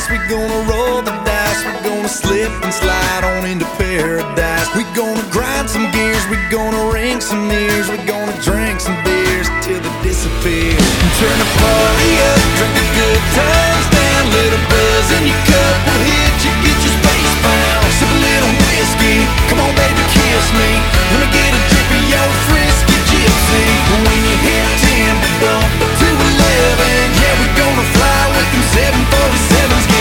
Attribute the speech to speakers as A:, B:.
A: We gonna roll the dice, we gonna slip and slide on into paradise. We gonna grind some gears, we gonna ring some ears, we gonna drink some beers till they disappear and turn the party